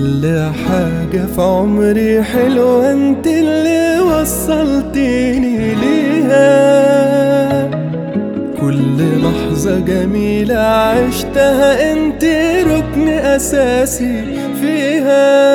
كل حاجة في عمري حلوة، انت اللي وصلتيني ليها. كل لحظة جميلة عشتها انت ركن أساسي فيها.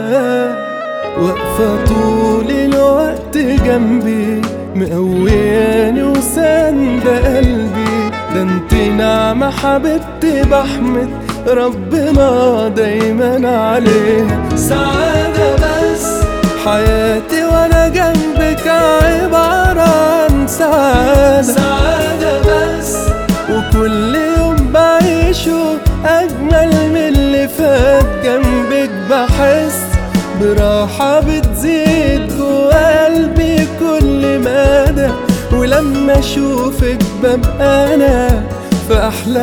واقفة طول الوقت جنبي مقوياني وساندة قلبي. ده انت نعمة حبيبتي بحمد ربنا دايما عليها. سعادة بس حياتي وانا جنبك عبارة عن سعادة. سعادة بس وكل يوم بعيشه أجمل من اللي فات جنبك. بحس براحة بتزيد جوا قلبي كل مدى، ولما أشوفك ببقى أنا في أحلى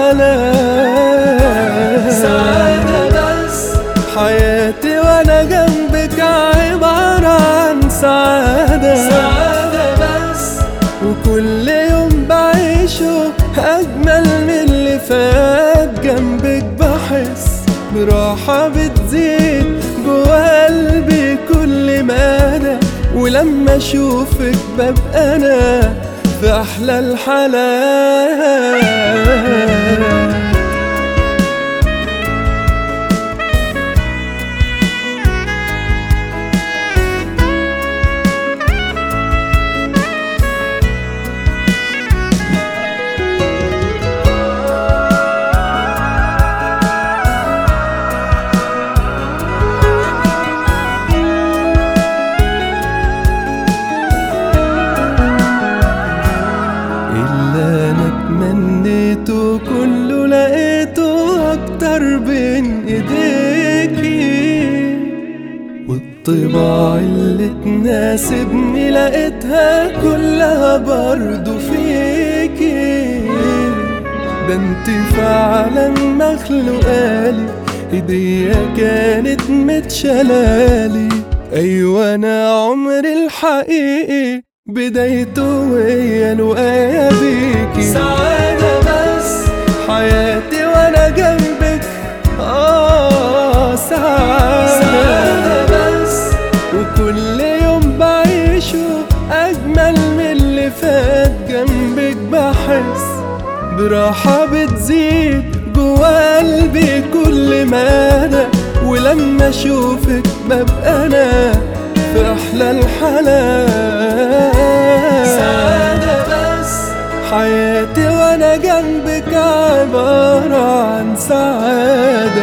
الحالات. سعادة بس حياتي وأنا جنبك عبارة عن سعادة. سعادة بس وكل يوم بعيشه أجمل من اللي فات جنبك. بحس براحة بتزيد جوا قلبي كل مدى، ولما أشوفك ببقى أنا في أحلى الحالات. تمنيته كله لقيته أكتر بين إيديكي، والطباع اللي تناسبني لقيتها كلها برضو فيكي. ده انت فعلا مخلوقالي، هدية كانت متشلالي. أيوة أنا عمري الحقيقي بدايته وهي لقايا بيكي. سعادة بس حياتي وانا جنبك سعادة بس وكل يوم بعيشه أجمل من اللي فات جنبك. بحس براحة بتزيد جوا قلبي كل مدى، ولما أشوفك ببقى أنا في أحلى الحالات. سعادة بس حياتي وانا جنبك عبارة عن سعادة،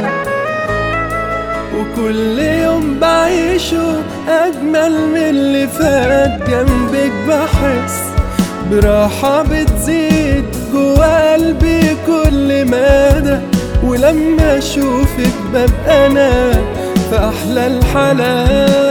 وكل يوم بعيشه أجمل من اللي فات جنبك. بحس براحة بتزيد جوا قلبي كل مدى، ولما أشوفك ببقى أنا في أحلى الحالات.